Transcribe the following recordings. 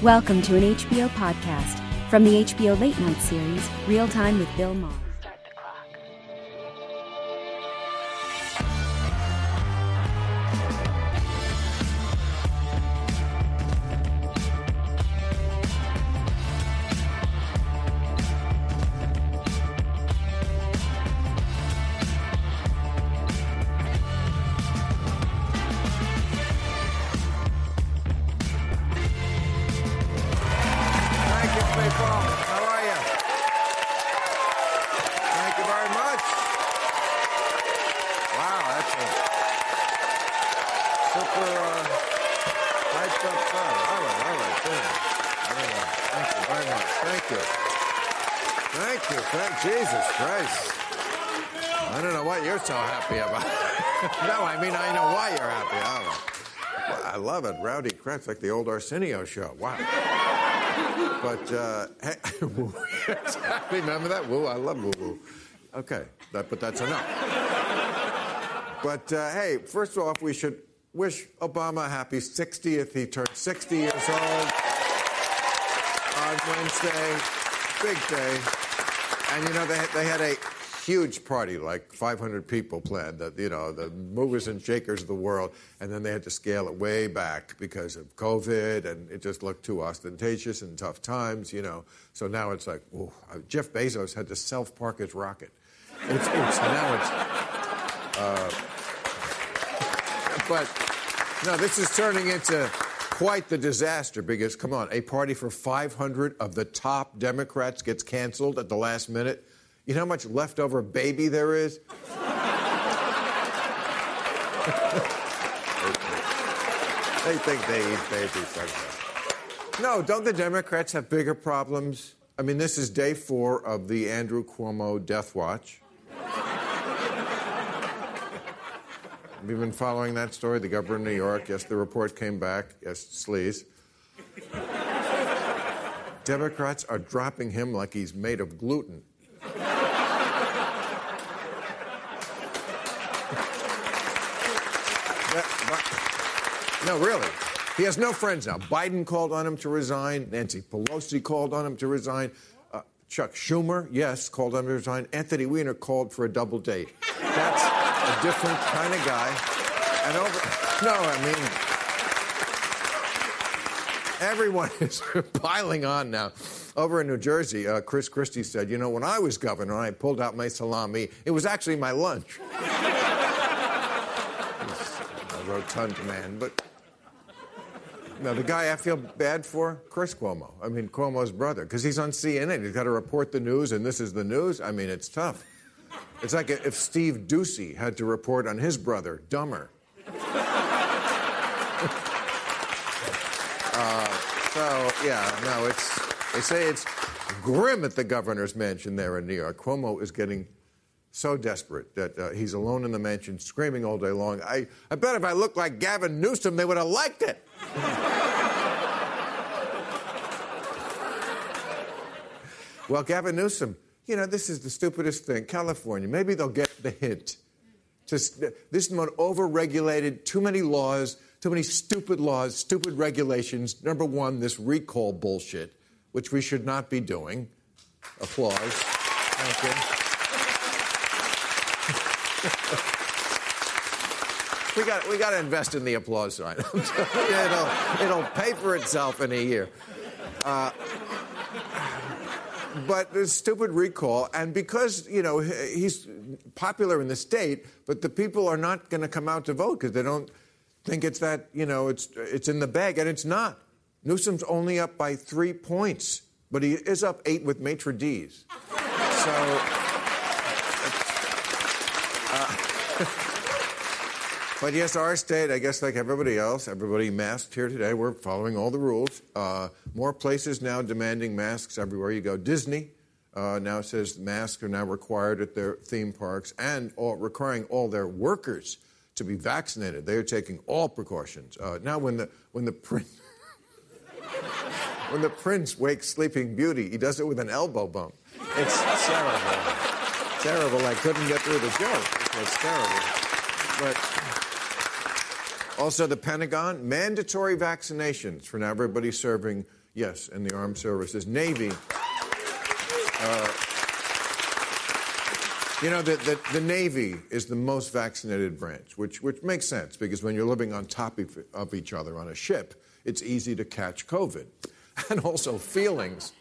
Welcome to an HBO podcast from the HBO Late Night series, Real Time with Bill Maher. Start the clock. Jesus Christ. I don't know what you're so happy about. No, I mean, I know why you're happy. Well, I love it. Rowdy Kretz, like the old Arsenio show. Wow. But, hey, remember that? Woo, I love woo-woo. Okay, but that's enough. But, hey, first off, we should wish Obama a happy 60th. He turned 60 years old on Wednesday. Big day. And, you know, they had a huge party, like 500 people planned, the movers and shakers of the world, and then they had to scale it way back because of COVID, and it just looked too ostentatious and tough times, you know. So now it's like, ooh, Jeff Bezos had to self-park his rocket. But, no, this is turning into quite the disaster because, come on, a party for 500 of the top Democrats gets canceled at the last minute. You know how much leftover baby there is? They think they eat babies. No, don't the Democrats have bigger problems? I mean, this is day 4 of the Andrew Cuomo death watch. Have you been following that story? The governor of New York, yes, the report came back. Yes, sleaze. Democrats are dropping him like he's made of gluten. No, really. He has no friends now. Biden called on him to resign. Nancy Pelosi called on him to resign. Chuck Schumer, yes, called on him to resign. Anthony Weiner called for a double date. That's a different kind of guy. And everyone is piling on now. Over in New Jersey, Chris Christie said, you know, when I was governor, I pulled out my salami. It was actually my lunch. He's a rotund man, but... Now, the guy I feel bad for, Chris Cuomo. I mean, Cuomo's brother, because he's on CNN. He's got to report the news, and this is the news. I mean, it's tough. It's like if Steve Doocy had to report on his brother, Dumber. They say it's grim at the governor's mansion there in New York. Cuomo is getting so desperate that he's alone in the mansion screaming all day long. I bet if I looked like Gavin Newsom, they would have liked it. Well, Gavin Newsom, you know, this is the stupidest thing. California, maybe they'll get the hint. This is the most overregulated, too many laws, too many stupid laws, stupid regulations. Number one, this recall bullshit, which we should not be doing. Applause. Thank you. We got to invest in the applause sign. It'll pay for itself in a year. But the stupid recall, and because, you know, he's popular in the state, but the people are not going to come out to vote because they don't think it's that, you know, it's in the bag, and it's not. Newsom's only up by 3 points, but he is up 8 with maitre d's. So... But yes, our state, I guess like everybody else, everybody masked here today. We're following all the rules. More places now demanding masks everywhere you go. Disney now says masks are now required at their theme parks and requiring all their workers to be vaccinated. They are taking all precautions. Now when the prince when the prince wakes Sleeping Beauty, he does it with an elbow bump. It's terrible. Terrible. I couldn't get through the joke. It's terrible. But also the Pentagon, mandatory vaccinations for now everybody serving Yes, in the armed services. Navy. The Navy is the most vaccinated branch, which makes sense, because when you're living on top of each other on a ship, it's easy to catch COVID. And also feelings.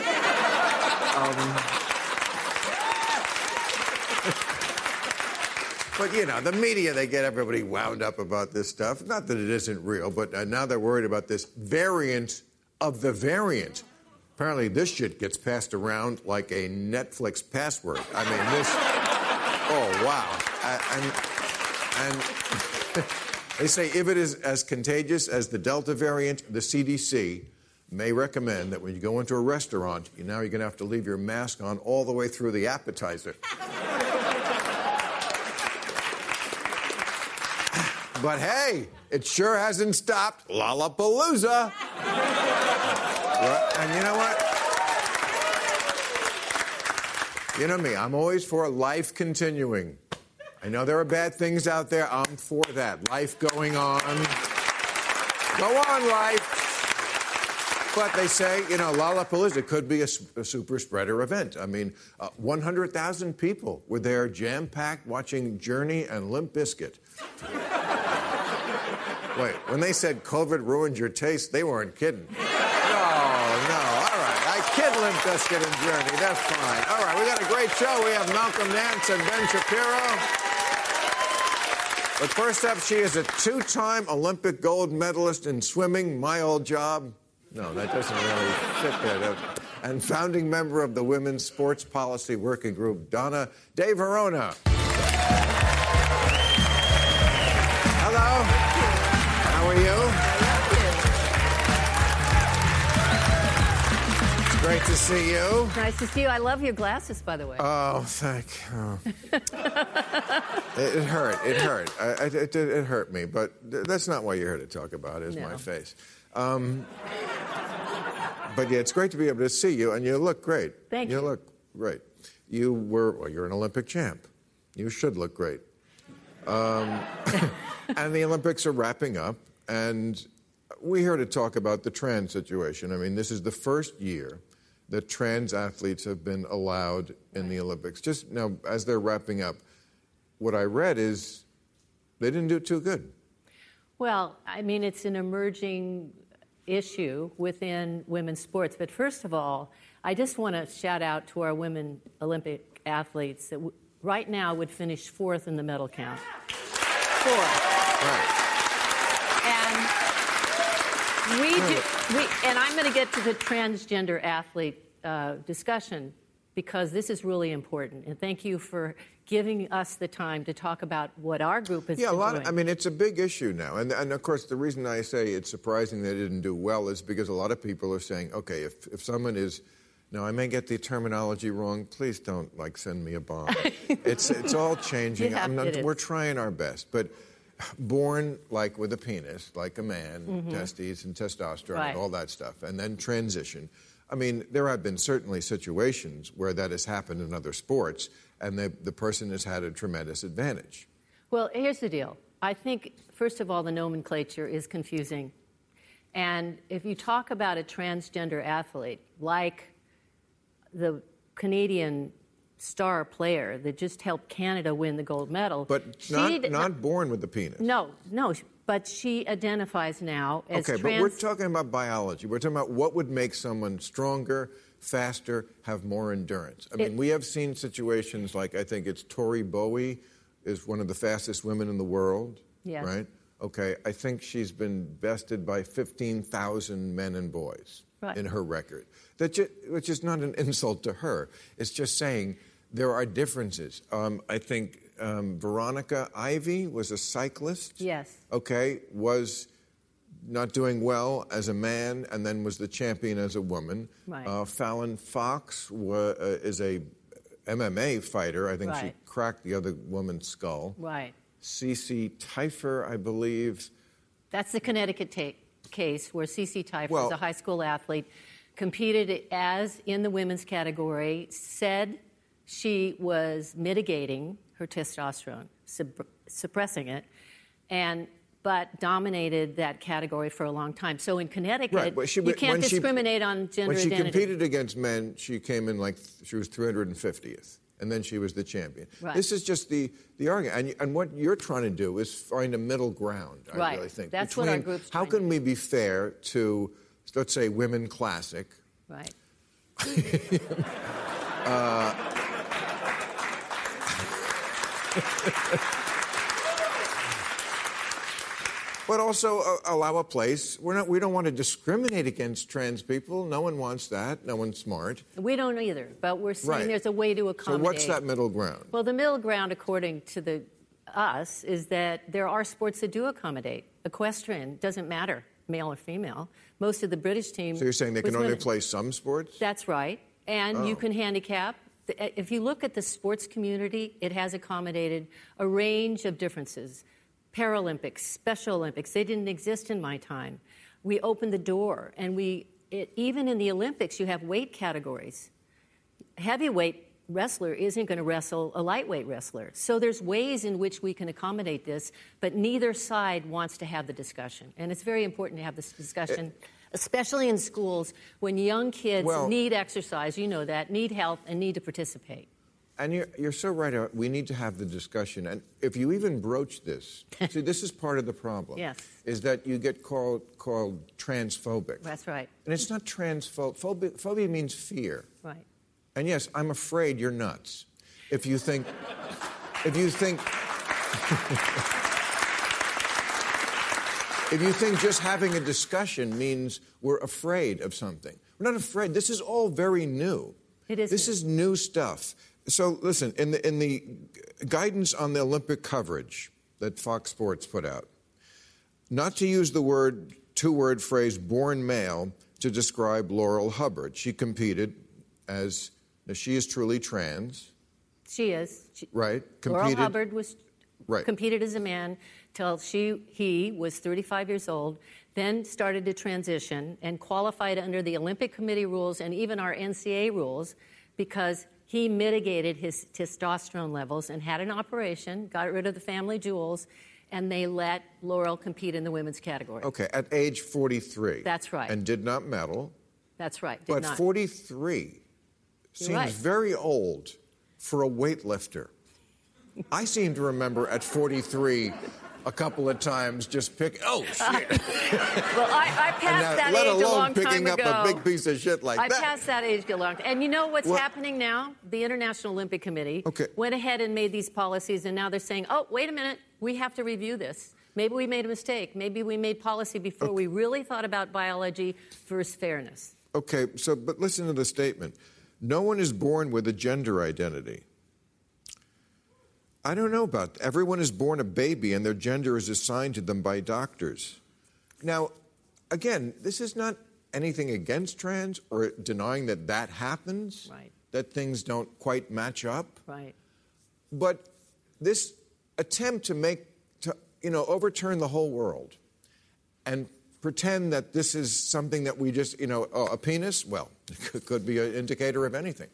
But, the media, they get everybody wound up about this stuff. Not that it isn't real, but now they're worried about this variant of the variant. Apparently, this shit gets passed around like a Netflix password. I mean, this... Oh, wow. And they say if it is as contagious as the Delta variant, the CDC may recommend that when you go into a restaurant, you're going to have to leave your mask on all the way through the appetizer. But hey, it sure hasn't stopped Lollapalooza. And you know what? You know me, I'm always for life continuing. I know there are bad things out there. I'm for that. Life going on. Go on, life. But they say, Lollapalooza could be a super spreader event. I mean, 100,000 people were there jam-packed watching Journey and Limp Bizkit. Wait, when they said COVID ruined your taste, they weren't kidding. No, all right. I kid Limp Bizkit and Journey. That's fine. All right, we got a great show. We have Malcolm Nance and Ben Shapiro. But first up, she is a two-time Olympic gold medalist in swimming, my old job. No, that doesn't really fit there. And founding member of the Women's Sports Policy Working Group, Donna De Verona. Hello. How are you? It's great to see you. Nice to see you. I love your glasses, by the way. Oh, thank you. It hurt. It hurt. It hurt me, but that's not what you're here to talk about, is my face. But yeah, it's great to be able to see you, and you look great. Thank you. You look great. You're an Olympic champ. You should look great. And the Olympics are wrapping up, and we're here to talk about the trans situation. I mean, this is the first year that trans athletes have been allowed in the Olympics. Just now, as they're wrapping up, what I read is they didn't do too good. Well, I mean, it's an emerging issue within women's sports. But first of all, I just want to shout out to our women Olympic athletes that right now would finish fourth in the medal count. Fourth. Right. And I'm going to get to the transgender athlete discussion, because this is really important. And thank you for giving us the time to talk about what our group is doing. I mean, it's a big issue now. And of course, the reason I say it's surprising they didn't do well is because a lot of people are saying, okay, if someone is... Now, I may get the terminology wrong. Please don't, send me a bomb. It's all changing. We're trying our best. But born, with a penis, like a man, testes and testosterone and all that stuff, and then transition. I mean, there have been certainly situations where that has happened in other sports, and the person has had a tremendous advantage. Well, here's the deal. I think, first of all, the nomenclature is confusing. And if you talk about a transgender athlete, like the Canadian star player that just helped Canada win the gold medal. But not born with the penis. No, but she identifies now as trans. Okay, but we're talking about biology. We're talking about what would make someone stronger, faster, have more endurance. I mean, we have seen situations like, I think it's Tori Bowie is one of the fastest women in the world, right? Okay, I think she's been bested by 15,000 men and boys in her record. Which is not an insult to her. It's just saying there are differences. I think Veronica Ivy was a cyclist. Yes. Okay, was not doing well as a man and then was the champion as a woman. Right. Fallon Fox is a MMA fighter. I think she cracked the other woman's skull. Right. Cece Teifer, I believe. That's the Connecticut case where Cece Teifer was a high school athlete, competed as in the women's category, said she was mitigating her testosterone, suppressing it, but dominated that category for a long time. So in Connecticut, Right, but you can't discriminate on gender When she identity. competed against men, she came in she was 350th, and then she was the champion. Right. This is just the argument. And what you're trying to do is find a middle ground, I Right. really think. That's what our group's How trying to can we be fair to, let's say, Women Classic? Right. But also allow a place. We don't want to discriminate against trans people. No one wants that. No one's smart. We don't either, but we're saying Right. there's a way to accommodate. So what's that middle ground? Well, the middle ground, according to us, is that there are sports that do accommodate. Equestrian doesn't matter, male or female. Most of the British team. So you're saying they was can only women. play some sports? That's right. And you can handicap. If you look at the sports community, it has accommodated a range of differences. Paralympics, Special Olympics, they didn't exist in my time. We opened the door, and even in the Olympics, you have weight categories. Heavyweight wrestler isn't going to wrestle a lightweight wrestler. So there's ways in which we can accommodate this, but neither side wants to have the discussion. And it's very important to have this discussion, especially in schools when young kids need exercise, you know that, need health, and need to participate. And you're so right. We need to have the discussion. And if you even broach this, see, this is part of the problem. Yes. Is that you get called transphobic. That's right. And it's not transphobic. Phobia means fear. Right. And yes, I'm afraid you're nuts. If you think if you think just having a discussion means we're afraid of something. We're not afraid. This is all very new. It is. This is new stuff. So listen, in the guidance on the Olympic coverage that Fox Sports put out, not to use the two-word phrase born male to describe Laurel Hubbard. She competed she is truly trans. She is. Right. Laurel Hubbard Right. competed as a man till he was 35 years old, then started to transition and qualified under the Olympic Committee rules and even our NCAA rules because he mitigated his testosterone levels and had an operation, got rid of the family jewels, and they let Laurel compete in the women's category. Okay, at age 43. That's right. And did not medal. That's right. But 43 seems very old for a weightlifter. I seem to remember at 43 a couple of times just shit. Well, I passed that let age a alone long time picking ago. up a big piece of shit like that. I passed that age a long time. And you know what's happening now? The International Olympic Committee went ahead and made these policies, and now they're saying, oh, wait a minute, we have to review this. Maybe we made a mistake. Maybe we made policy before we really thought about biology versus fairness. Okay, but listen to the statement. No one is born with a gender identity. I don't know about that. Everyone is born a baby and their gender is assigned to them by doctors. Now, again, this is not anything against trans or denying that happens, that things don't quite match up. Right. But this attempt to overturn the whole world and pretend that this is something that we just, a penis, well, it could be an indicator of anything.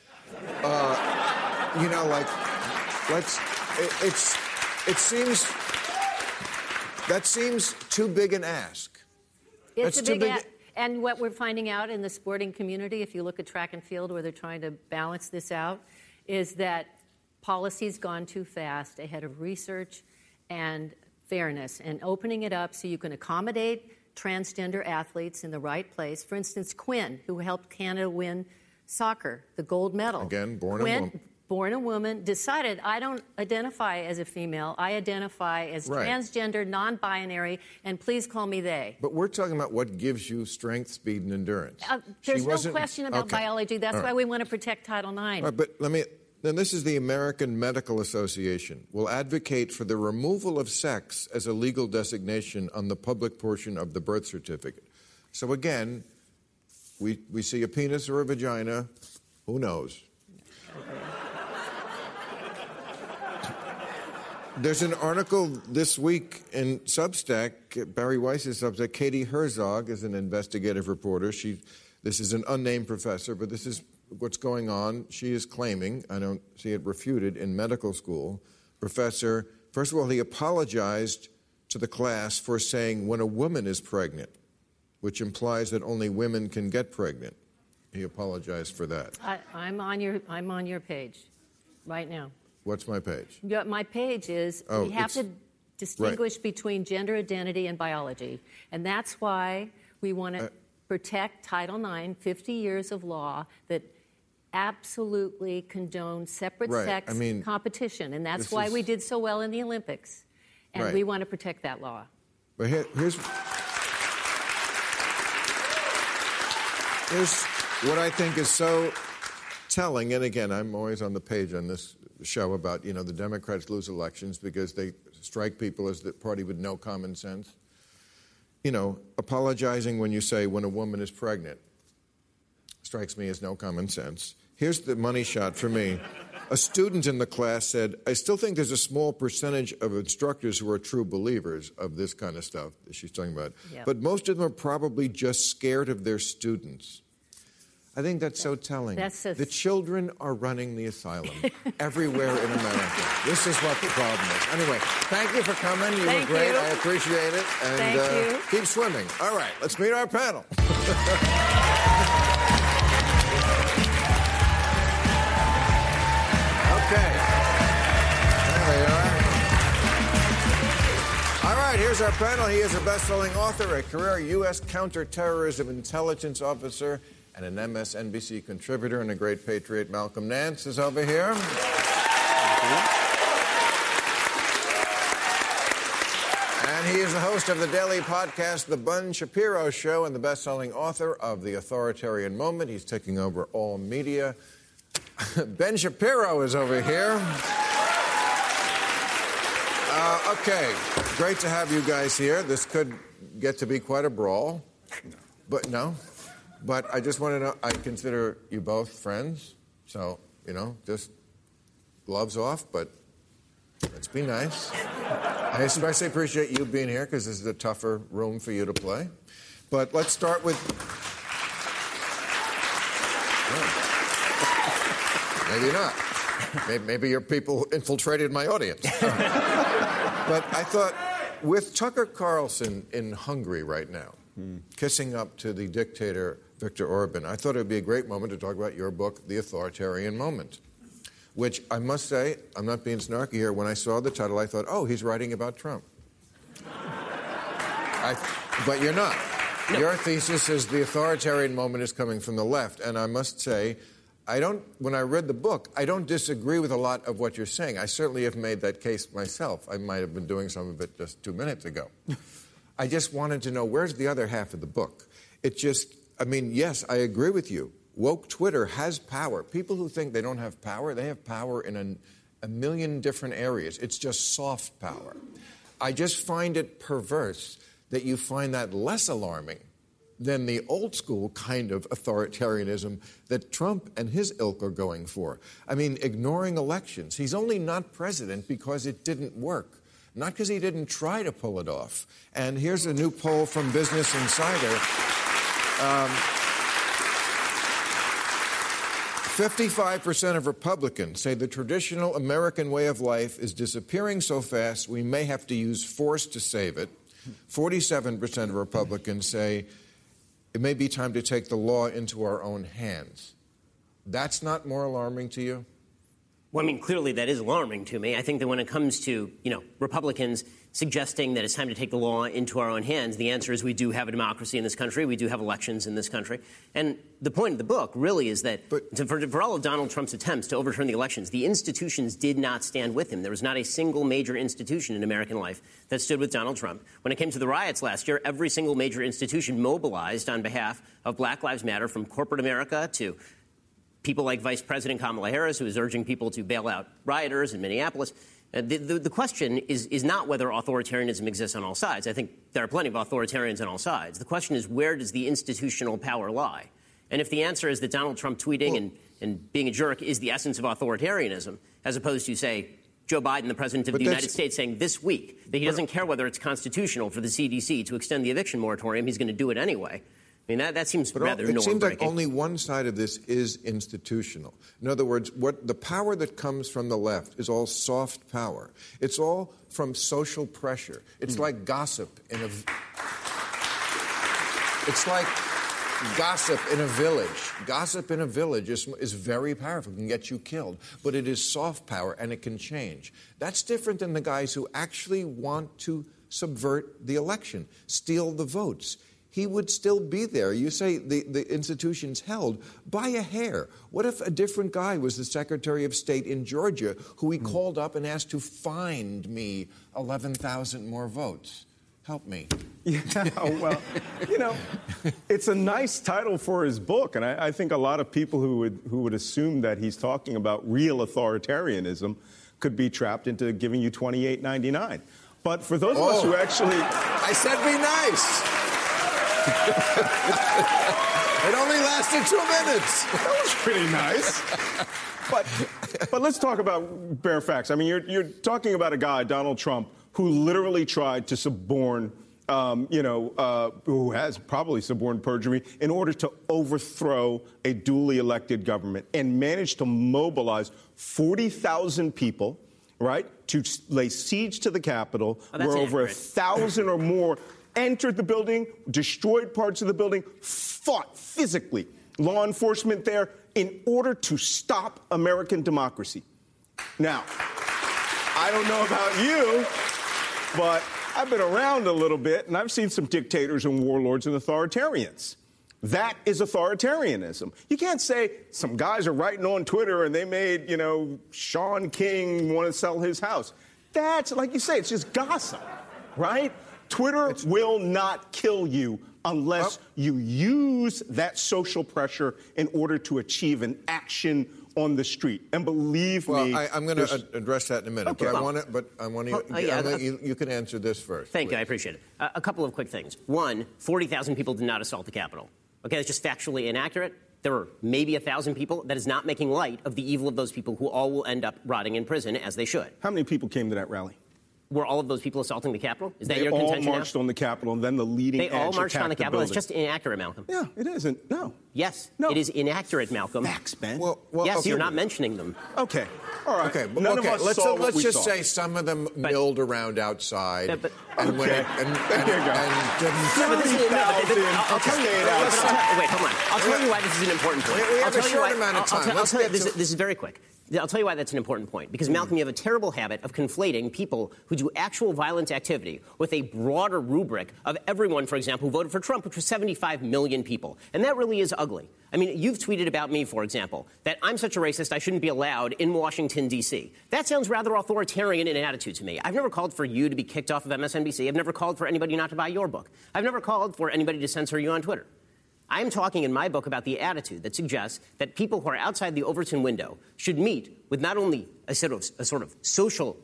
That seems too big an ask. It's a big ask. And what we're finding out in the sporting community, if you look at track and field where they're trying to balance this out, is that policy's gone too fast ahead of research and fairness and opening it up so you can accommodate transgender athletes in the right place. For instance, Quinn, who helped Canada win soccer, the gold medal. Again, born a woman, decided, I don't identify as a female. I identify as transgender, non-binary, and please call me they. But we're talking about what gives you strength, speed, and endurance. There's no question about biology. That's why we want to protect Title IX. All right, but then this is the American Medical Association will advocate for the removal of sex as a legal designation on the public portion of the birth certificate. So again, we see a penis or a vagina, who knows? There's an article this week in Substack, Barry Weiss's Substack. Katie Herzog is an investigative reporter. This is an unnamed professor, but this is what's going on. She is claiming, I don't see it refuted, in medical school, professor, first of all, he apologized to the class for saying when a woman is pregnant, which implies that only women can get pregnant. He apologized for that. I'm on your page right now. What's my page? My page is we have to distinguish between gender identity and biology. And that's why we want to protect Title IX, 50 years of law that absolutely condone separate sex competition. And that's why we did so well in the Olympics. And we want to protect that law. But here's what I think is so telling. And again, I'm always on the page on this show about, the Democrats lose elections because they strike people as the party with no common sense. Apologizing when you say when a woman is pregnant strikes me as no common sense. Here's the money shot for me. A student in the class said, I still think there's a small percentage of instructors who are true believers of this kind of stuff that she's talking about. Yep. But most of them are probably just scared of their students. I think that's so telling. The children are running the asylum everywhere in America. This is what the problem is. Anyway, thank you for coming. You were great. I appreciate it. And thank you. Keep swimming. All right, let's meet our panel. Okay. There we are. All right, here's our panel. He is a best-selling author, a career U.S. counterterrorism intelligence officer, and an MSNBC contributor and a great patriot. Malcolm Nance is over here. And he is the host of the daily podcast, The Ben Shapiro Show, and the best-selling author of The Authoritarian Moment. He's taking over all media. Ben Shapiro is over here. Okay, great to have you guys here. This could get to be quite a brawl. But I just want to know, I consider you both friends. So, just gloves off, but let's be nice. I especially appreciate you being here because this is a tougher room for you to play. But let's start with... Maybe not. Maybe your people infiltrated my audience. But I thought, with Tucker Carlson in Hungary right now, kissing up to the dictator Viktor Orban, I thought it would be a great moment to talk about your book, The Authoritarian Moment, which I must say, I'm not being snarky here, when I saw the title, I thought, oh, he's writing about Trump. But you're not. No. Your thesis is the authoritarian moment is coming from the left, and I must say, when I read the book, I don't disagree with a lot of what you're saying. I certainly have made that case myself. I might have been doing some of it just 2 minutes ago. I just wanted to know, where's the other half of the book? Yes, I agree with you. Woke Twitter has power. People who think they don't have power, they have power in a million different areas. It's just soft power. I just find it perverse that you find that less alarming than the old school kind of authoritarianism that Trump and his ilk are going for. Ignoring elections. He's only not president because it didn't work, not because he didn't try to pull it off. And here's a new poll from Business Insider. 55% of Republicans say the traditional American way of life is disappearing so fast we may have to use force to save it. 47% of Republicans say it may be time to take the law into our own hands. That's not more alarming to you? Well, clearly that is alarming to me. I think that when it comes to, Republicans suggesting that it's time to take the law into our own hands, the answer is we do have a democracy in this country. We do have elections in this country. And the point of the book really is that for all of Donald Trump's attempts to overturn the elections, the institutions did not stand with him. There was not a single major institution in American life that stood with Donald Trump. When it came to the riots last year, every single major institution mobilized on behalf of Black Lives Matter, from corporate America to people like Vice President Kamala Harris, who is urging people to bail out rioters in Minneapolis. The question is not whether authoritarianism exists on all sides. I think there are plenty of authoritarians on all sides. The question is, where does the institutional power lie? And if the answer is that Donald Trump tweeting and being a jerk is the essence of authoritarianism, as opposed to, say, Joe Biden, the president of the United States, saying this week that he doesn't care whether it's constitutional for the CDC to extend the eviction moratorium, he's going to do it anyway, I mean, that seems rather It seems like norm-breaking. only one side of this is institutional. In other words, what the power that comes from the left is all soft power. It's all from social pressure. It's like gossip in a... It's like gossip in a village. Gossip in a village is very powerful. It can get you killed. But it is soft power, and it can change. That's different than the guys who actually want to subvert the election, steal the votes. He would still be there. You say the institution's held by a hair. What if a different guy was the Secretary of State in Georgia who he called up and asked to find me 11,000 more votes? Help me. Yeah, well, you know, it's a nice title for his book, and I think a lot of people who would assume that he's talking about real authoritarianism could be trapped into giving you $28.99. But for those of us who actually... I said be nice. It only lasted 2 minutes. That was pretty nice. But let's talk about bare facts. I mean, you're talking about a guy, Donald Trump, who literally tried to suborn, who has probably suborned perjury in order to overthrow a duly elected government and managed to mobilize 40,000 people, right, to lay siege to the Capitol, where over 1,000 or more entered the building, destroyed parts of the building, fought physically, law enforcement there, in order to stop American democracy. Now, I don't know about you, but I've been around a little bit, and I've seen some dictators and warlords and authoritarians. That is authoritarianism. You can't say some guys are writing on Twitter and they made, Sean King want to sell his house. That's, like you say, it's just gossip, right? Twitter will not kill you unless you use that social pressure in order to achieve an action on the street. And believe me... Well, I'm going to address that in a minute, Okay. but I want to... You can answer this first. Thank you. I appreciate it. A couple of quick things. One, 40,000 people did not assault the Capitol. Okay, that's just factually inaccurate. There were maybe 1,000 people. That is not making light of the evil of those people who all will end up rotting in prison, as they should. How many people came to that rally? Were all of those people assaulting the Capitol? Is that your contention They all marched on the Capitol, and then the leading edge They all marched on the Capitol. building. It's just inaccurate, Malcolm. Yeah, it isn't. No. Yes, No. it is inaccurate, Malcolm. Facts, Ben. Well, yes, okay. you're not mentioning them. Okay. All right. Okay, None of us let's saw what we just saw. say some of them milled around outside. But- and when Okay. it, and, There you go. and, But this is, I'll tell you. Wait, hold on. I'll tell you why this is an important point. We have I'll tell a you short why- amount of I'll time. tell- Let's I'll tell you, get to- this is very quick. I'll tell you why that's an important point. Because, Malcolm, you have a terrible habit of conflating people who do actual violent activity with a broader rubric of everyone, for example, who voted for Trump, which was 75 million people. And that really is ugly. I mean, you've tweeted about me, for example, that I'm such a racist I shouldn't be allowed in Washington, D.C. That sounds rather authoritarian in attitude to me. I've never called for you to be kicked off of MSNBC. I've never called for anybody not to buy your book. I've never called for anybody to censor you on Twitter. I'm talking in my book about the attitude that suggests that people who are outside the Overton window should meet with not only a sort of social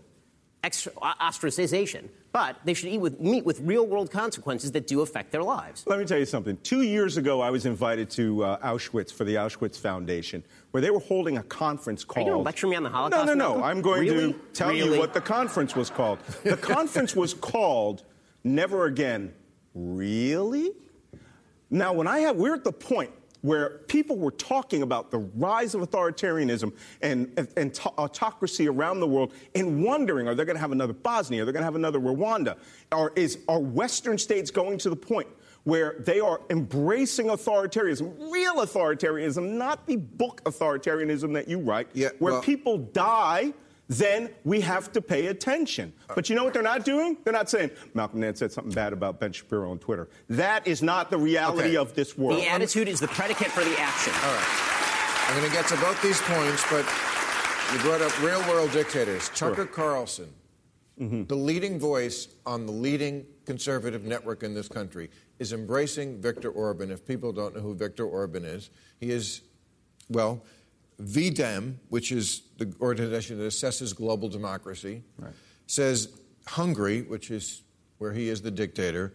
ostracization, but they should meet with real-world consequences that do affect their lives. Let me tell you something. 2 years ago, I was invited to Auschwitz for the Auschwitz Foundation, where they were holding a conference called... Are you going to lecture me on the Holocaust? No. Malcolm? I'm going Really? to tell you what the conference was called. The conference was called Never Again. Really? Now, we're at the point where people were talking about the rise of authoritarianism and autocracy around the world and wondering, are they going to have another Bosnia? Are they going to have another Rwanda? Are Western states going to the point where they are embracing authoritarianism, real authoritarianism, not the book authoritarianism that you write, where people die? Then we have to pay attention. But you know what they're not doing? They're not saying, Malcolm Nance said something bad about Ben Shapiro on Twitter. That is not the reality of this world. The attitude is the predicate for the action. All right. I'm going to get to both these points, but you brought up real-world dictators. Tucker Carlson, the leading voice on the leading conservative network in this country, is embracing Viktor Orban. If people don't know who Viktor Orban is, he is, well... VDEM, which is the organization that assesses global democracy, says Hungary, which is where he is the dictator,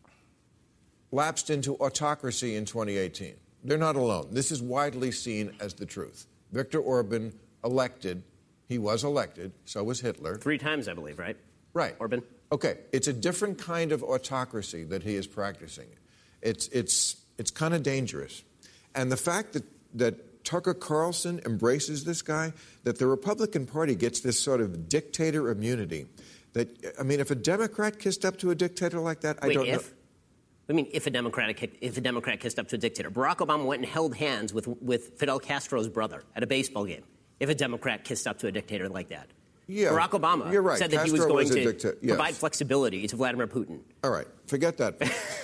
lapsed into autocracy in 2018. They're not alone. This is widely seen as the truth. Viktor Orban elected. He was elected. So was Hitler. 3 times, I believe, right? Right. Orban. Okay. It's a different kind of autocracy that he is practicing. It's It's kind of dangerous. And the fact that Tucker Carlson embraces this guy, that the Republican Party gets this sort of dictator immunity, that, I mean, if a Democrat kissed up to a dictator like that, I don't know. I mean, if a Democrat kissed up to a dictator. Barack Obama went and held hands with Fidel Castro's brother at a baseball game. If a Democrat kissed up to a dictator like that. Yeah, Barack Obama right. said that Castro he was going to yes. provide flexibility to Vladimir Putin. All right, forget that.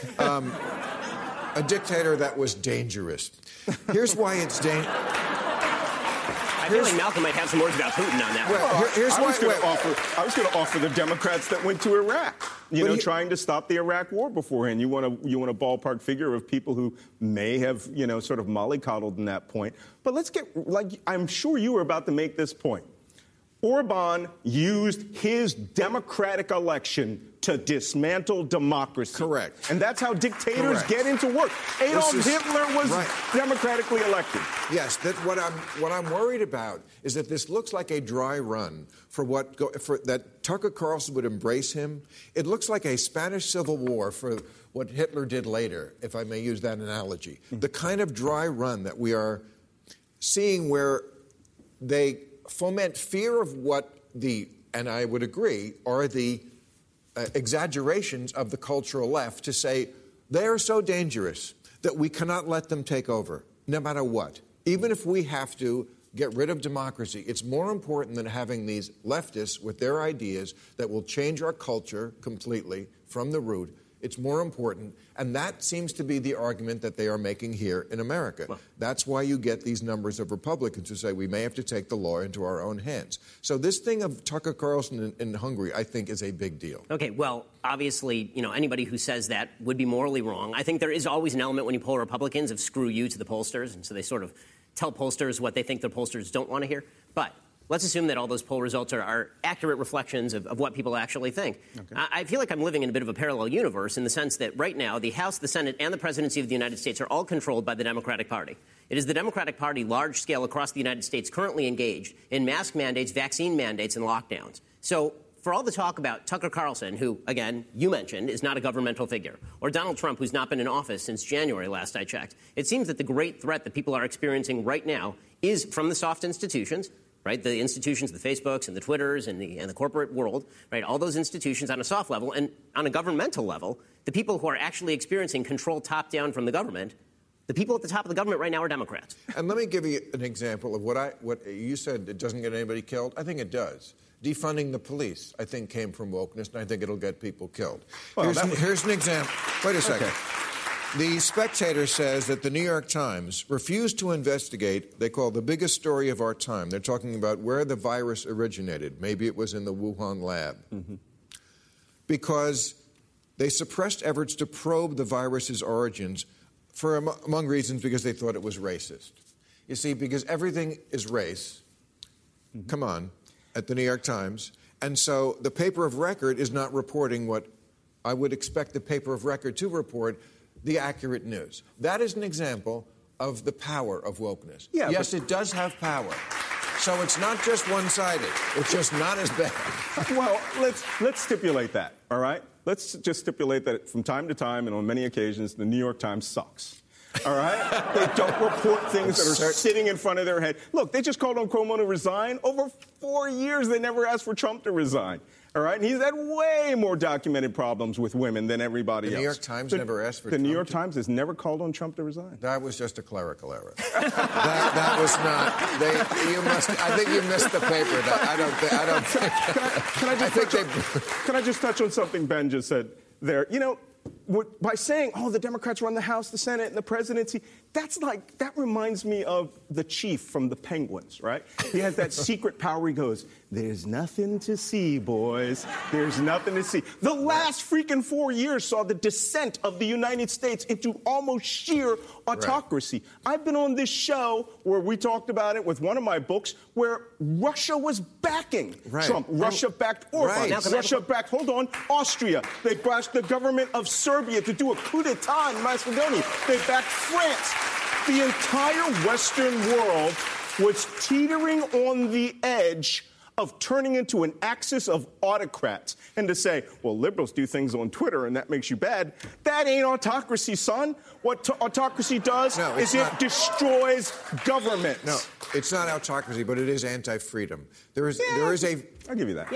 A dictator that was dangerous. Here's why it's dangerous. I feel like Malcolm might have some words about Putin on that. I was going to offer the Democrats that went to Iraq, trying to stop the Iraq war beforehand. You want a ballpark figure of people who may have, sort of mollycoddled in that point. But let's get, I'm sure you were about to make this point. Orban used his democratic election to dismantle democracy. Correct. And that's how dictators get into work. Adolf Hitler was democratically elected. Yes, what I'm worried about is that this looks like a dry run for that Tucker Carlson would embrace him. It looks like a Spanish Civil War for what Hitler did later, if I may use that analogy. Mm-hmm. The kind of dry run that we are seeing where they foment fear of what and I would agree, are the exaggerations of the cultural left to say they are so dangerous that we cannot let them take over, no matter what. Even if we have to get rid of democracy, it's more important than having these leftists with their ideas that will change our culture completely from the root. It's more important, and that seems to be the argument that they are making here in America. Well, that's why you get these numbers of Republicans who say we may have to take the law into our own hands. So this thing of Tucker Carlson in Hungary, I think, is a big deal. Okay, well, obviously, anybody who says that would be morally wrong. I think there is always an element when you poll Republicans of screw you to the pollsters, and so they sort of tell pollsters what they think their pollsters don't want to hear. But let's assume that all those poll results are accurate reflections of what people actually think. Okay. I feel like I'm living in a bit of a parallel universe in the sense that right now the House, the Senate, and the presidency of the United States are all controlled by the Democratic Party. It is the Democratic Party, large scale across the United States, currently engaged in mask mandates, vaccine mandates, and lockdowns. So for all the talk about Tucker Carlson, who, again, you mentioned, is not a governmental figure, or Donald Trump, who's not been in office since January, last I checked, it seems that the great threat that people are experiencing right now is from the soft institutions, right? The institutions, the Facebooks and the Twitters and the corporate world, right? All those institutions on a soft level, and on a governmental level, the people who are actually experiencing control top down from the government, the people at the top of the government right now are Democrats. And let me give you an example of what you said. It doesn't get anybody killed. I think it does. Defunding the police, I think, came from wokeness, and I think it'll get people killed. Well, here's an example. Wait a second. Okay. The Spectator says that the New York Times refused to investigate, they call the biggest story of our time. They're talking about where the virus originated. Maybe it was in the Wuhan lab. Mm-hmm. Because they suppressed efforts to probe the virus's origins for, among reasons, because they thought it was racist. You see, because everything is race. Mm-hmm. Come on. At the New York Times. And so the paper of record is not reporting what I would expect the paper of record to report, the accurate news. That is an example of the power of wokeness. Yeah, yes, it does have power. So it's not just one-sided. It's just not as bad. Well, let's stipulate that, all right? Let's just stipulate that from time to time and on many occasions, the New York Times sucks. All right? They don't report things that are sitting in front of their head. Look, they just called on Cuomo to resign. Over 4 years, they never asked for Trump to resign. All right? And he's had way more documented problems with women than everybody else. The New York Times never asked for Trump. The New York Times has never called on Trump to resign. That was just a clerical error. that was not. I think you missed the paper. I don't think. Can I just touch on something Ben just said there? By saying, the Democrats run the House, the Senate, and the presidency, that reminds me of the chief from the Penguins, right? He has that secret power. He goes, there's nothing to see, boys. There's nothing to see. The last freaking 4 years saw the descent of the United States into almost sheer autocracy. Right. I've been on this show where we talked about it with one of my books where Russia was backing Trump. Russia backed Orban. Right. Russia backed, Austria. They backed the government of Serbia to do a coup d'etat in Macedonia. They backed France. The entire Western world was teetering on the edge of turning into an axis of autocrats and to say, well, liberals do things on Twitter and that makes you bad. That ain't autocracy, son. What autocracy does is it destroys government. No, it's not autocracy, but it is anti-freedom. There is a... I'll give you that.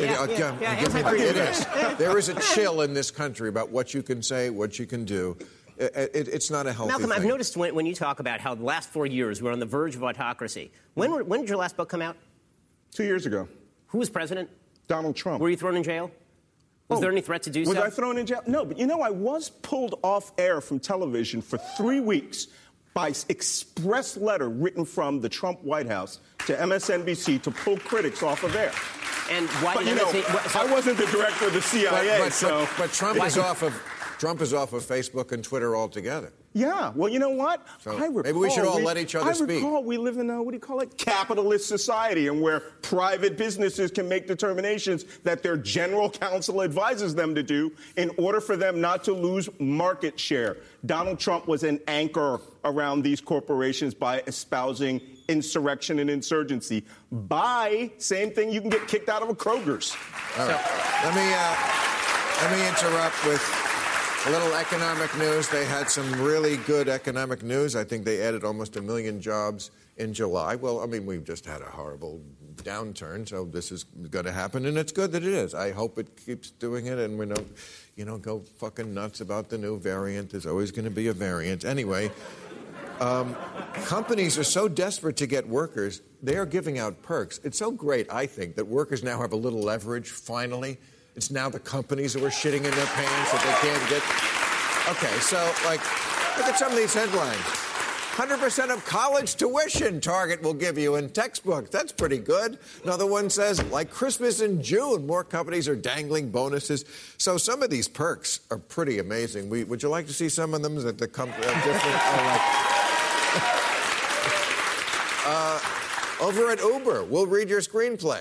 It is. There is a chill in this country about what you can say, what you can do. It's not a healthy Malcolm, thing. I've noticed when you talk about how the last 4 years we're on the verge of autocracy. When did your last book come out? 2 years ago. Who was president? Donald Trump. Were you thrown in jail? Was there any threat to do so? Was I thrown in jail? No, but I was pulled off air from television for 3 weeks by express letter written from the Trump White House to MSNBC to pull critics off of air. And why did I wasn't the director of the CIA, but Trump is off of Facebook and Twitter altogether. Yeah, well, you know what? So maybe we should all let each other speak. I recall we live in capitalist society, and where private businesses can make determinations that their general counsel advises them to do in order for them not to lose market share. Donald Trump was an anchor around these corporations by espousing insurrection and insurgency. Same thing, you can get kicked out of a Kroger's. All right. Let me interrupt with a little economic news. They had some really good economic news. I think they added almost 1 million jobs in July. Well, we've just had a horrible downturn, so this is going to happen, and it's good that it is. I hope it keeps doing it, and we don't, go fucking nuts about the new variant. There's always going to be a variant. Anyway, companies are so desperate to get workers, they are giving out perks. It's so great, I think, that workers now have a little leverage, finally. It's now the companies who are shitting in their pants that they can't get. Okay, so, look at some of these headlines. 100% of college tuition Target will give you in textbooks. That's pretty good. Another one says, like Christmas in June, more companies are dangling bonuses. So some of these perks are pretty amazing. Would you like to see some of them that the company are different? Over at Uber, we'll read your screenplay.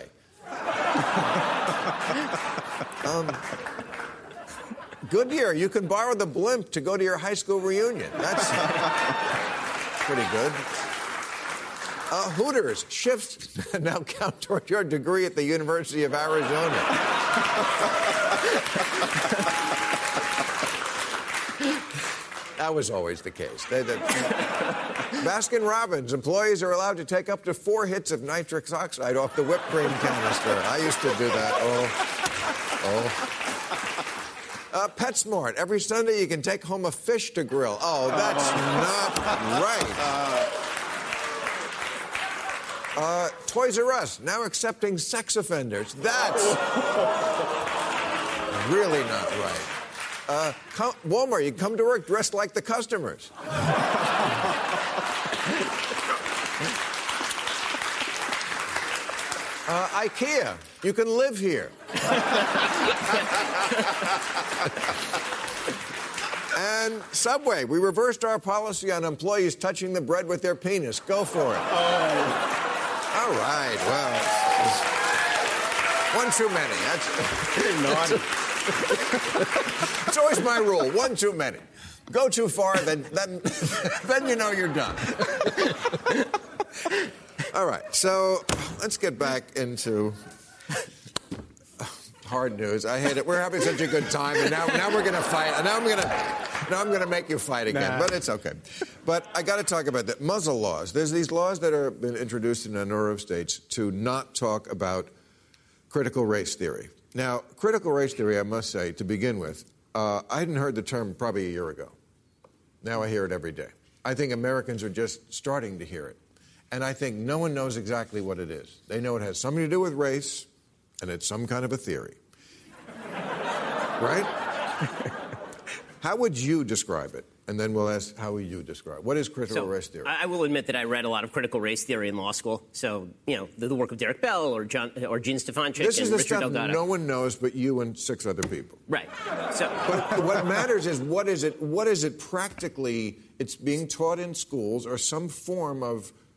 Goodyear, you can borrow the blimp to go to your high school reunion. That's pretty good. Hooters, shifts now count toward your degree at the University of Arizona. That was always the case. Baskin-Robbins, employees are allowed to take up to 4 hits of nitric oxide off the whipped cream canister. I used to do that. PetSmart, every Sunday you can take home a fish to grill. Oh, that's not right. Toys R Us, now accepting sex offenders. That's really not right. Walmart, you come to work dressed like the customers. IKEA, you can live here. And Subway, we reversed our policy on employees touching the bread with their penis. Go for it. All right, well, one too many. That's naughty. It's always my rule, one too many. Go too far, then you know you're done. All right, so let's get back into hard news. I hate it. We're having such a good time, and now we're going to fight. And now I'm going to make you fight again, but it's okay. But I got to talk about the muzzle laws. There's these laws that are been introduced in a number of states to not talk about critical race theory. Now, critical race theory, I must say, to begin with, I hadn't heard the term probably a year ago. Now I hear it every day. I think Americans are just starting to hear it. And I think no one knows exactly what it is. They know it has something to do with race, and it's some kind of a theory. Right? How would you describe it? And then we'll ask, how would you describe it? What is critical race theory? I will admit that I read a lot of critical race theory in law school. So, the work of Derek Bell or Gene Stefanczyk this and is the Richard stuff Delgado. No one knows but you and 6 other people. Right. So, but what matters is what is it practically? It's being taught in schools or some form of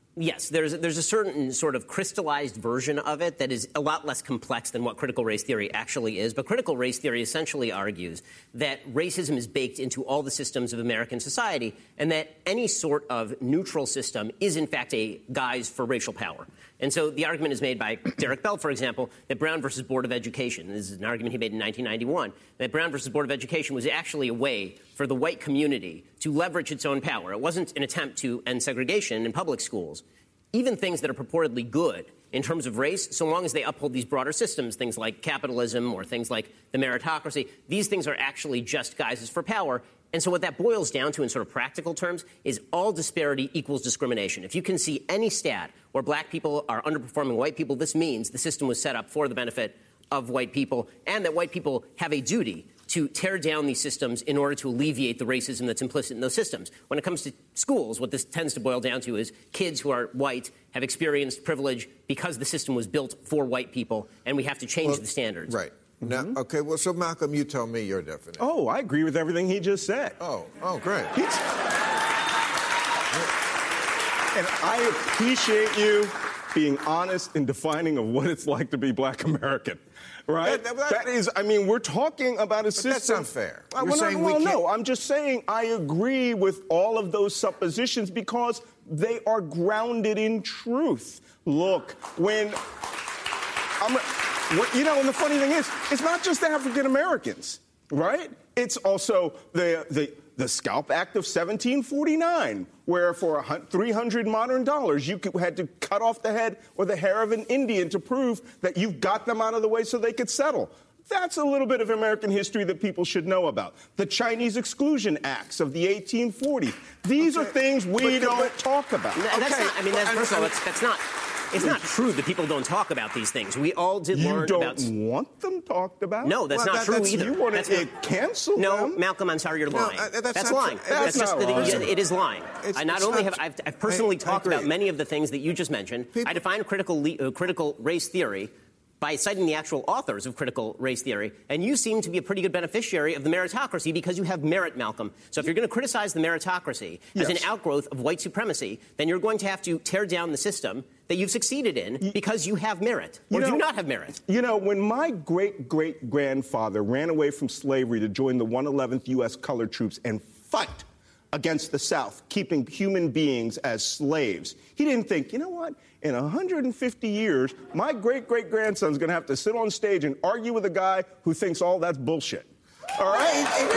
Yes, there's a certain sort of crystallized version of it that is a lot less complex than what critical race theory actually is. But critical race theory essentially argues that racism is baked into all the systems of American society and that any sort of neutral system is, in fact, a guise for racial power. And so the argument is made by Derek Bell, for example, that Brown versus Board of Education, this is an argument he made in 1991, that Brown versus Board of Education was actually a way for the white community to leverage its own power. It wasn't an attempt to end segregation in public schools. Even things that are purportedly good in terms of race, so long as they uphold these broader systems, things like capitalism or things like the meritocracy, these things are actually just guises for power. And so what that boils down to in sort of practical terms is all disparity equals discrimination. If you can see any stat where black people are underperforming white people, this means the system was set up for the benefit of white people and that white people have a duty to tear down these systems in order to alleviate the racism that's implicit in those systems. When it comes to schools, what this tends to boil down to is kids who are white have experienced privilege because the system was built for white people, and we have to change the standards. Right. Now, okay, well, so Malcolm, you tell me your definition. Oh, I agree with everything he just said. Oh, great. And I appreciate you being honest in defining of what it's like to be black American. Right? That is, I mean, we're talking about a system. That's unfair. No, I'm just saying I agree with all of those suppositions because they are grounded in truth. Look, and the funny thing is, it's not just African Americans, right? It's also the Scalp Act of 1749, where for $300 modern dollars, you had to cut off the head or the hair of an Indian to prove that you got them out of the way so they could settle. That's a little bit of American history that people should know about. The Chinese Exclusion Acts of the 1840s. These are things we don't talk about. It's not true that people don't talk about these things. We all did learn about... You don't want them talked about? No, that's not true either. You want to cancel them? No, Malcolm, I'm sorry, you're lying. That's lying. It is lying. I've personally talked about many of the things that you just mentioned. I define critical race theory by citing the actual authors of critical race theory, and you seem to be a pretty good beneficiary of the meritocracy because you have merit, Malcolm. So if you're going to criticize the meritocracy as an outgrowth of white supremacy, then you're going to have to tear down the system that you've succeeded in because you have merit, or do not have merit. You know, when my great-great-grandfather ran away from slavery to join the 111th U.S. Colored Troops and fight against the South, keeping human beings as slaves, he didn't think, you know what? In 150 years, my great-great-grandson's going to have to sit on stage and argue with a guy who thinks all that's bullshit. All right?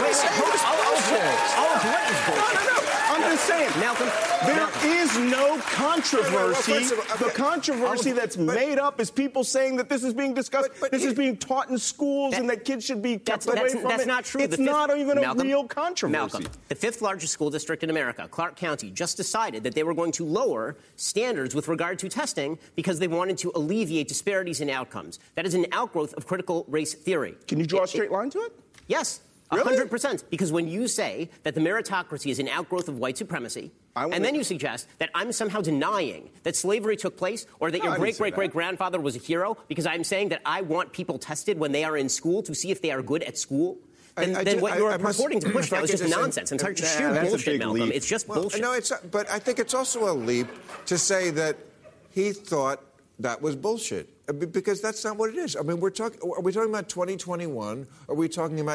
I'm just saying, Malcolm, there is no controversy. The controversy that's made up is people saying that this is being discussed, this is being taught in schools, and that kids should be kept away from it. That's not true. It's not even a real controversy. Malcolm, the fifth largest school district in America, Clark County, just decided that they were going to lower standards with regard to testing because they wanted to alleviate disparities in outcomes. That is an outgrowth of critical race theory. Can you draw a straight line to it? Yes. Really? 100%. Because when you say that the meritocracy is an outgrowth of white supremacy, and then you suggest that I'm somehow denying that slavery took place or that your great-great-great-grandfather was a hero because I'm saying that I want people tested when they are in school to see if they are good at school, then what you're purporting to push now is just nonsense. And it's sheer bullshit, Malcolm. Leap. It's just bullshit. No, but I think it's also a leap to say that he thought that was bullshit. Because that's not what it is. I mean, are we talking about 2021? Or are we talking about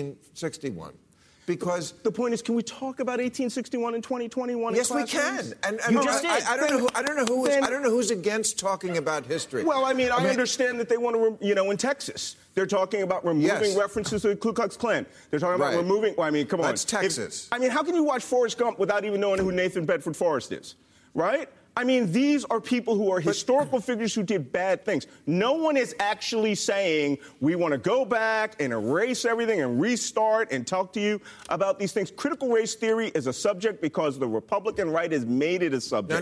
1861? Because the point is, can we talk about 1861 and 2021? Yes, we can. And you just did. I don't know who's against talking about history. Well, I mean, I understand that they want to, in Texas, they're talking about removing references to the Ku Klux Klan. They're talking about removing. Well, I mean, come on. That's Texas. How can you watch Forrest Gump without even knowing who Nathan Bedford Forrest is, right? I mean, these are people who are historical figures who did bad things. No one is actually saying we want to go back and erase everything and restart and talk to you about these things. Critical race theory is a subject because the Republican right has made it a subject.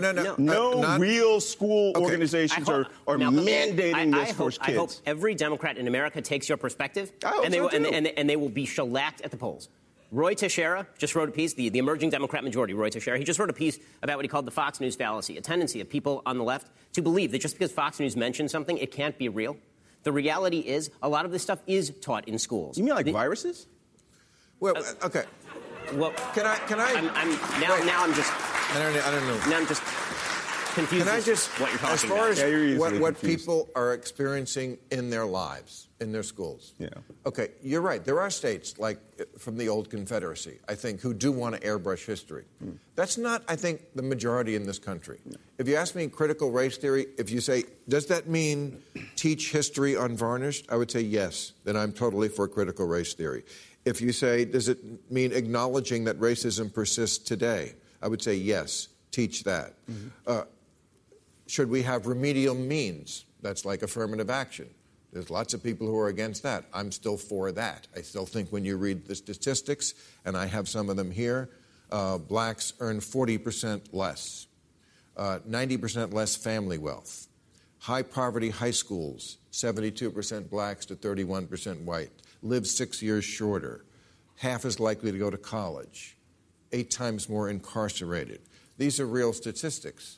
No real school organizations are mandating this for kids. I hope every Democrat in America takes your perspective, and they will be shellacked at the polls. Roy Teixeira just wrote a piece, the emerging Democrat majority, Roy Teixeira, he just wrote a piece about what he called the Fox News fallacy, a tendency of people on the left to believe that just because Fox News mentions something, it can't be real. The reality is a lot of this stuff is taught in schools. You mean like viruses? Well, okay. Well, can I? Now I'm just. I don't know. Now I'm just. confuses Can I just, what you're talking as far about. as Yeah, you're easily what confused. people are experiencing in their lives, in their schools. Yeah. Okay, you're right. There are states, like from the old Confederacy, I think, who do want to airbrush history. That's not, I think, the majority in this country. If you ask me critical race theory, if you say, does that mean teach history unvarnished? I would say yes. Then I'm totally for critical race theory. If you say, does it mean acknowledging that racism persists today? I would say yes, teach that. Should we have remedial means? That's like affirmative action. There's lots of people who are against that. I'm still for that. I still think when you read the statistics, and I have some of them here, blacks earn 40% less, 90% less family wealth, high poverty high schools, 72% blacks to 31% white, live 6 years shorter, half as likely to go to college, 8 times more incarcerated. These are real statistics.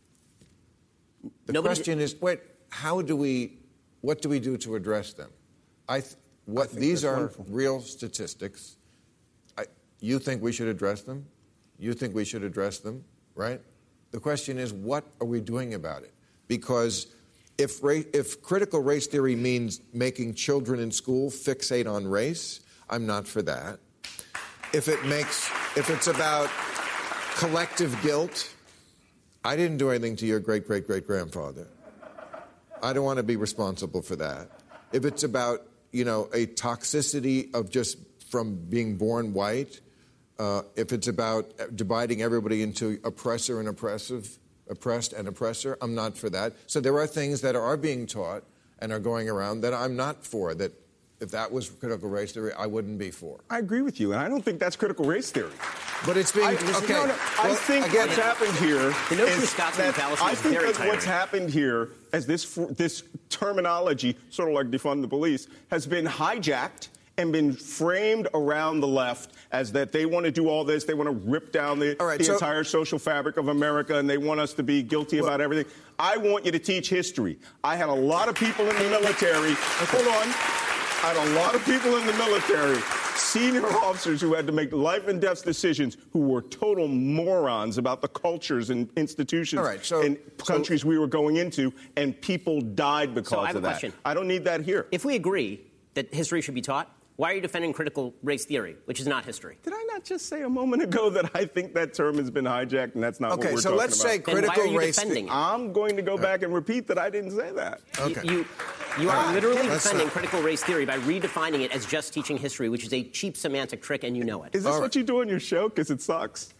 The question is, what do we do to address them? These are wonderful. real statistics. You think we should address them? You think we should address them, right? The question is, what are we doing about it? Because if critical race theory means making children in school fixate on race, I'm not for that. If it's about collective guilt, I didn't do anything to your great-great-great-grandfather. I don't want to be responsible for that. If it's about, a toxicity of just from being born white, if it's about dividing everybody into oppressor and oppressed and oppressor, I'm not for that. So there are things that are being taught and are going around that I'm not for, that if that was critical race theory, I wouldn't be for. I agree with you, and I don't think that's critical race theory. But it's being... I think again, what's happened here The notion is of Scott's that fallacy I is think very that what's tiring. happened here, as this terminology, sort of like defund the police, has been hijacked and been framed around the left as that they want to do all this, they want to rip down the entire social fabric of America, and they want us to be guilty about everything. I want you to teach history. I had a lot of people in the military. Hold on. I had a lot of people in the military, senior officers who had to make life and death decisions, who were total morons about the cultures and institutions and countries we were going into, and people died because So I have of a that. question. I don't need that here. If we agree that history should be taught, why are you defending critical race theory, which is not history? Did I not just say a moment ago that I think that term has been hijacked and that's not what we're talking about? Okay, so let's say critical race theory. I'm going to go back and repeat that I didn't say that. Okay. You are literally Let's defending not. critical race theory by redefining it as just teaching history, which is a cheap semantic trick, and you know it. Is this what you do on your show? Because it sucks.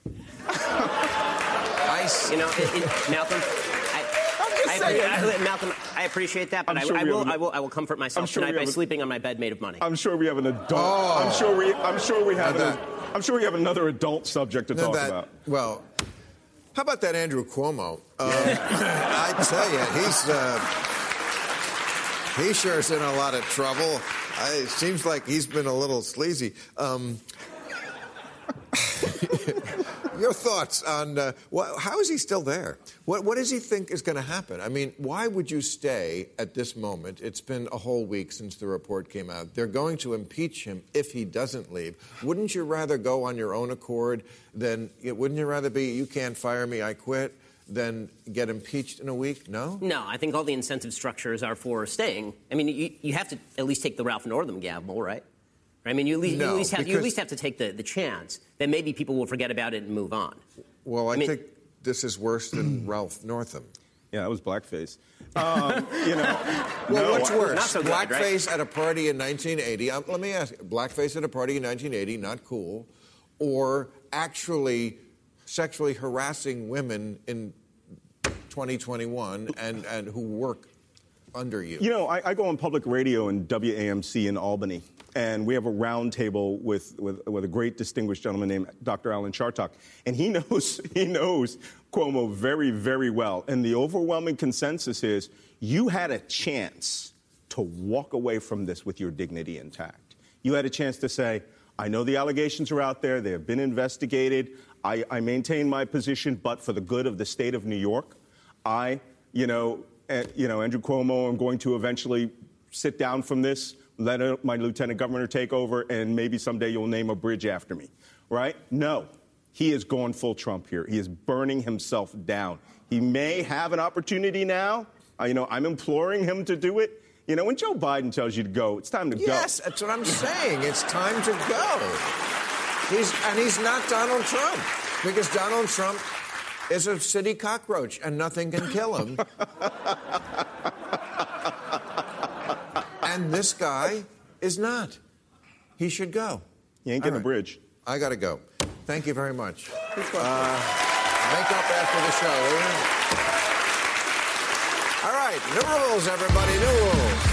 Malcolm, Malcolm, I appreciate that, but I'm sure I will comfort myself tonight by sleeping on my bed made of money. I'm sure we have an adult. I'm sure we have another adult subject to talk about. Well, how about that Andrew Cuomo? I tell you, he sure is in a lot of trouble. It seems like he's been a little sleazy. Your thoughts on how is he still there? What does he think is going to happen? I mean, why would you stay at this moment? It's been a whole week since the report came out. They're going to impeach him if he doesn't leave. Wouldn't you rather go on your own accord than, wouldn't you rather be, you can't fire me, I quit, than get impeached in a week? No? No, I think all the incentive structures are for staying. I mean, you have to at least take the Ralph Northam gamble, right? I mean, you at least have to take the chance that maybe people will forget about it and move on. Well, I think this is worse than Ralph Northam. Yeah, that was blackface. Well, what's worse? Not so good, Blackface at a party in 1980. Let me ask you, blackface at a party in 1980, not cool, or actually sexually harassing women in 2021 and who work under you? I go on public radio in WAMC in Albany, and we have a round table with a great distinguished gentleman named Dr. Alan Chartock, and he knows Cuomo very, very well. And the overwhelming consensus is you had a chance to walk away from this with your dignity intact. You had a chance to say, I know the allegations are out there. They have been investigated. I maintain my position, but for the good of the state of New York, Andrew Cuomo, I'm going to eventually sit down from this, let my lieutenant governor take over, and maybe someday you'll name a bridge after me, right? No. he is going full Trump here. He is burning himself down. He may have an opportunity now. I'm imploring him to do it. When Joe Biden tells you to go, it's time to go. Yes, that's what I'm saying. It's time to go. He's not Donald Trump, because Donald Trump is a city cockroach and nothing can kill him. And this guy is not. He should go. You ain't getting a bridge. I got to go. Thank you very much. Make up after the show, will you? All right, new rules, everybody, new rules.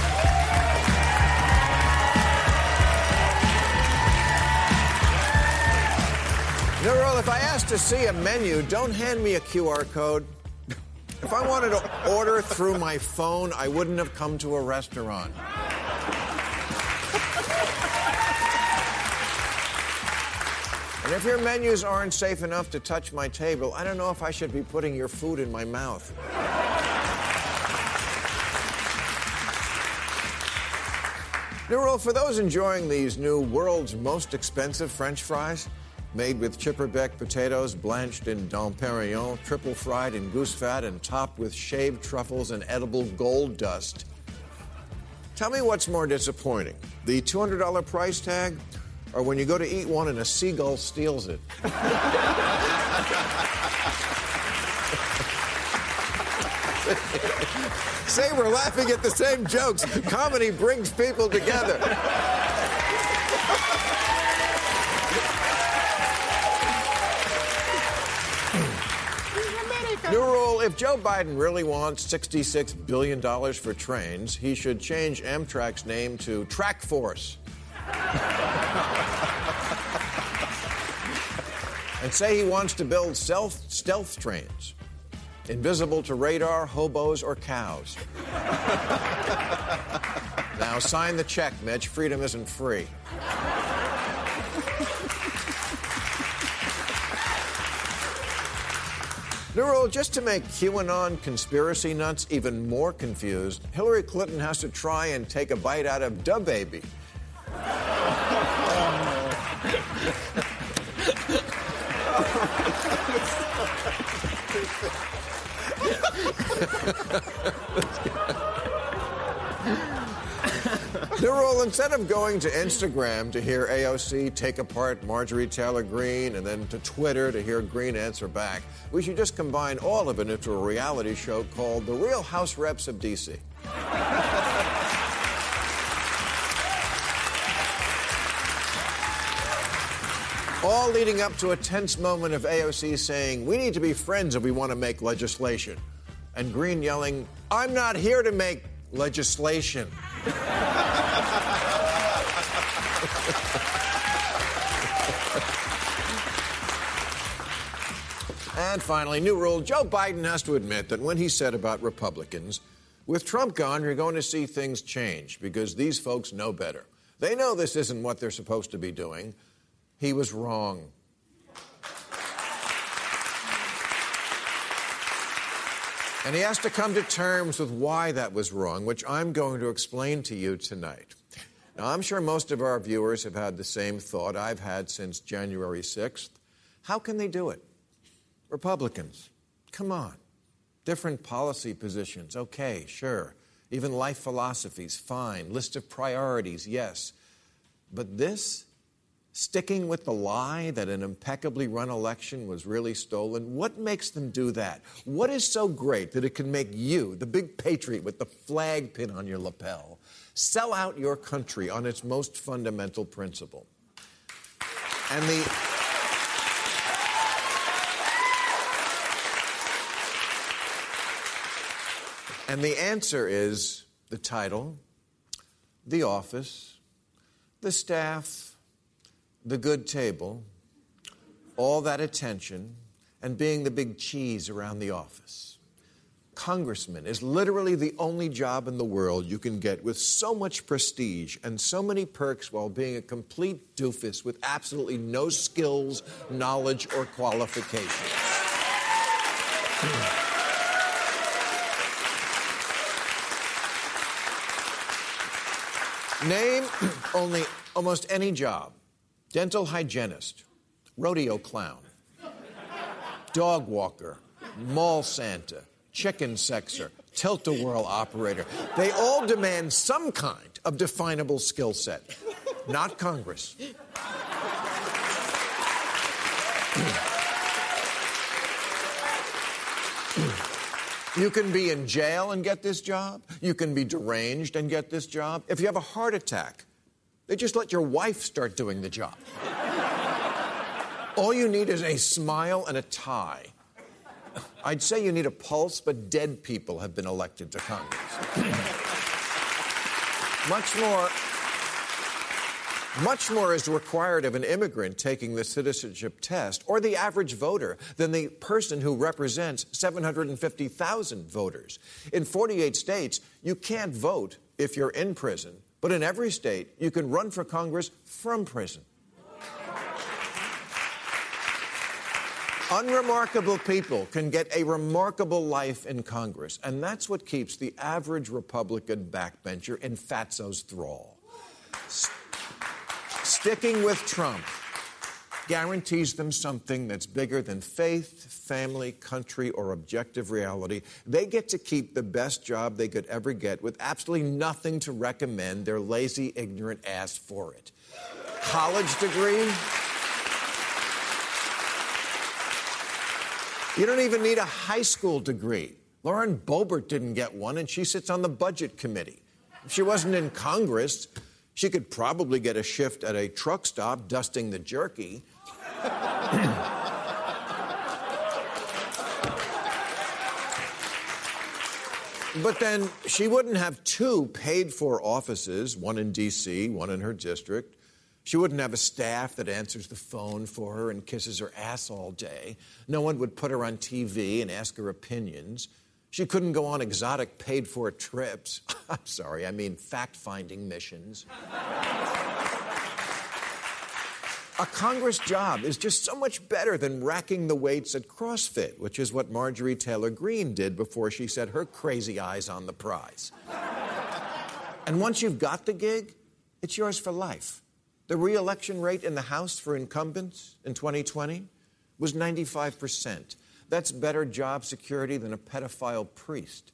New rule, if I ask to see a menu, don't hand me a QR code. If I wanted to order through my phone, I wouldn't have come to a restaurant. And if your menus aren't safe enough to touch my table, I don't know if I should be putting your food in my mouth. New rule, for those enjoying these new world's most expensive French fries, made with Chipperbeck potatoes blanched in Dom Perignon, triple fried in goose fat, and topped with shaved truffles and edible gold dust. Tell me what's more disappointing, the $200 price tag, or when you go to eat one and a seagull steals it? Say we're laughing at the same jokes. Comedy brings people together. New rule, if Joe Biden really wants $66 billion for trains, he should change Amtrak's name to Track Force. And say he wants to build stealth trains, invisible to radar, hobos, or cows. Now sign the check, Mitch. Freedom isn't free. New rule, just to make QAnon conspiracy nuts even more confused, Hillary Clinton has to try and take a bite out of DaBaby. New rule, instead of going to Instagram to hear AOC take apart Marjorie Taylor Greene and then to Twitter to hear Greene answer back, we should just combine all of it into a reality show called The Real House Reps of D.C. All leading up to a tense moment of AOC saying, we need to be friends if we want to make legislation. And Greene yelling, I'm not here to make legislation. And finally, new rule, Joe Biden has to admit that when he said about Republicans, with Trump gone, you're going to see things change because these folks know better. They know this isn't what they're supposed to be doing. He was wrong. And he has to come to terms with why that was wrong, which I'm going to explain to you tonight. Now, I'm sure most of our viewers have had the same thought I've had since January 6th. How can they do it? Republicans, come on. Different policy positions, okay, sure. Even life philosophies, fine. List of priorities, yes. But this, sticking with the lie that an impeccably run election was really stolen, what makes them do that? What is so great that it can make you, the big patriot with the flag pin on your lapel, sell out your country on its most fundamental principle? And the answer is the title, the office, the staff, the good table, all that attention, and being the big cheese around the office. Congressman is literally the only job in the world you can get with so much prestige and so many perks while being a complete doofus with absolutely no skills, knowledge, or qualifications. Name only almost any job. Dental hygienist, rodeo clown, dog walker, mall Santa, chicken sexer, tilt-a-whirl operator. They all demand some kind of definable skill set. Not Congress. You can be in jail and get this job. You can be deranged and get this job. If you have a heart attack, they just let your wife start doing the job. All you need is a smile and a tie. I'd say you need a pulse, but dead people have been elected to Congress. Much more is required of an immigrant taking the citizenship test or the average voter than the person who represents 750,000 voters. In 48 states, you can't vote if you're in prison, but in every state, you can run for Congress from prison. Unremarkable people can get a remarkable life in Congress, and that's what keeps the average Republican backbencher in Fatso's thrall. Sticking with Trump guarantees them something that's bigger than faith, family, country, or objective reality. They get to keep the best job they could ever get with absolutely nothing to recommend their lazy, ignorant ass for it. College degree? You don't even need a high school degree. Lauren Boebert didn't get one, and she sits on the Budget Committee. If she wasn't in Congress, she could probably get a shift at a truck stop dusting the jerky. But then she wouldn't have two paid-for offices, one in D.C., one in her district. She wouldn't have a staff that answers the phone for her and kisses her ass all day. No one would put her on TV and ask her opinions. She couldn't go on exotic paid-for trips. I'm sorry, I mean fact-finding missions. A Congress job is just so much better than racking the weights at CrossFit, which is what Marjorie Taylor Greene did before she set her crazy eyes on the prize. And once you've got the gig, it's yours for life. The re-election rate in the House for incumbents in 2020 was 95%. That's better job security than a pedophile priest.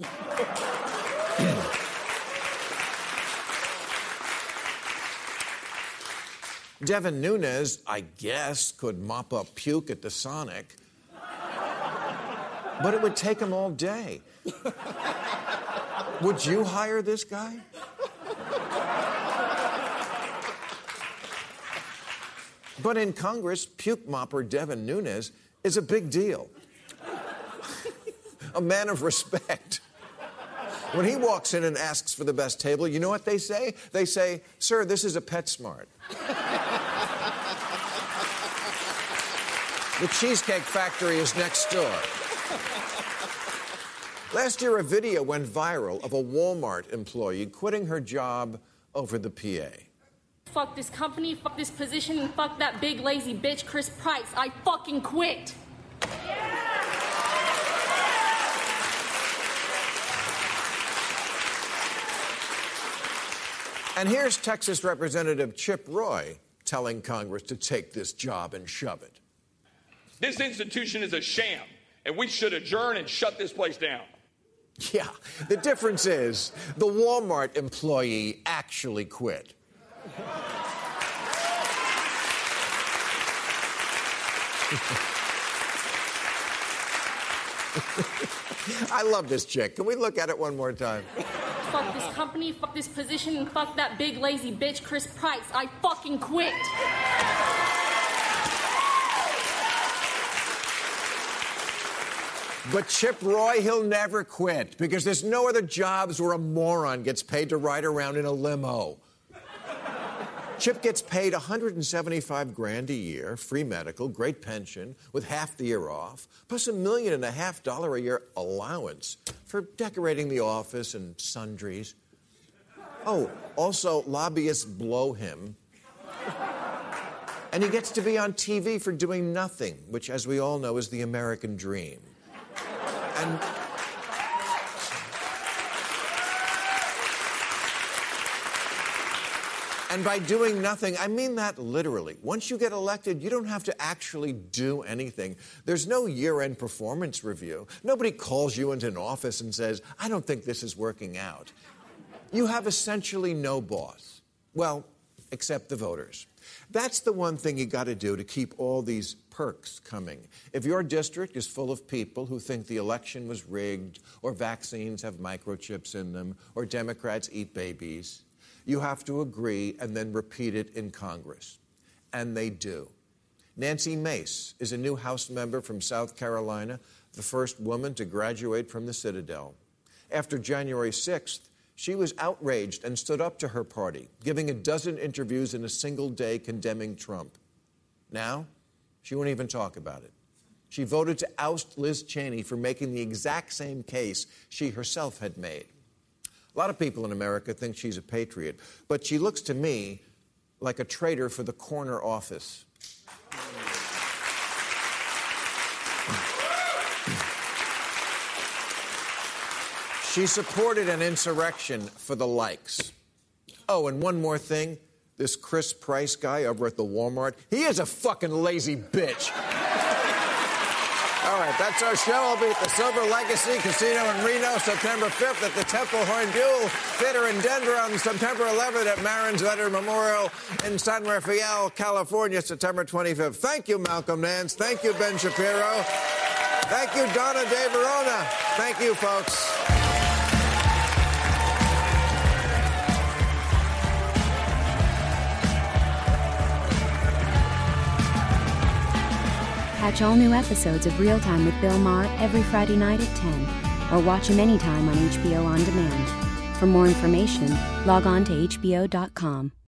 Devin Nunes, I guess, could mop up puke at the Sonic. But it would take him all day. Would you hire this guy? But in Congress, puke mopper Devin Nunes is a big deal. A man of respect. When he walks in and asks for the best table, you know what they say? They say, "Sir, this is a PetSmart." The Cheesecake Factory is next door. Last year, a video went viral of a Walmart employee quitting her job over the PA. Fuck this company, fuck this position, and fuck that big lazy bitch, Chris Price. I fucking quit. And here's Texas Representative Chip Roy telling Congress to take this job and shove it. This institution is a sham, and we should adjourn and shut this place down. Yeah, the difference is the Walmart employee actually quit. I love this chick. Can we look at it one more time? Fuck this company, fuck this position, and fuck that big lazy bitch, Chris Price. I fucking quit. But Chip Roy, he'll never quit because there's no other jobs where a moron gets paid to ride around in a limo. Chip gets paid $175,000 a year, free medical, great pension, with half the year off, plus $1.5 million a year allowance for decorating the office and sundries. Oh, also, lobbyists blow him. And he gets to be on TV for doing nothing, which, as we all know, is the American dream. And And by doing nothing, I mean that literally. Once you get elected, you don't have to actually do anything. There's no year-end performance review. Nobody calls you into an office and says, I don't think this is working out. You have essentially no boss. Well, except the voters. That's the one thing you got to do to keep all these perks coming. If your district is full of people who think the election was rigged, or vaccines have microchips in them, or Democrats eat babies, you have to agree and then repeat it in Congress. And they do. Nancy Mace is a new House member from South Carolina, the first woman to graduate from the Citadel. After January 6th, she was outraged and stood up to her party, giving a dozen interviews in a single day condemning Trump. Now, she won't even talk about it. She voted to oust Liz Cheney for making the exact same case she herself had made. A lot of people in America think she's a patriot, but she looks to me like a traitor for the corner office. She supported an insurrection for the likes. Oh, and one more thing. This Chris Price guy over at the Walmart, he is a fucking lazy bitch. All right, that's our show. I'll be at the Silver Legacy Casino in Reno September 5th, at the Temple Hornbull Theater in Denver on September 11th, at Marin's Veteran Memorial in San Rafael, California, September 25th. Thank you, Malcolm Nance. Thank you, Ben Shapiro. Thank you, Donna De Verona. Thank you, folks. Catch all new episodes of Real Time with Bill Maher every Friday night at 10, or watch him anytime on HBO On Demand. For more information, log on to HBO.com.